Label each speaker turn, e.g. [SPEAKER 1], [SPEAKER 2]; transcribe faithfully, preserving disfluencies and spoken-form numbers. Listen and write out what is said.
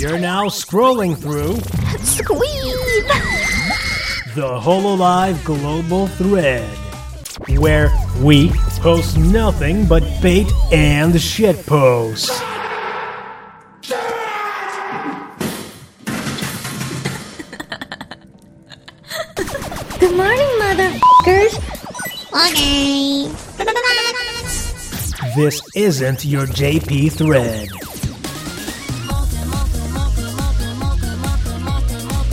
[SPEAKER 1] You're now scrolling through
[SPEAKER 2] Squeeb!
[SPEAKER 1] the Hololive Global Thread, where we post nothing but bait and shit posts.
[SPEAKER 2] Good morning, motherfuckers.
[SPEAKER 3] Okay.
[SPEAKER 1] This isn't your J P thread.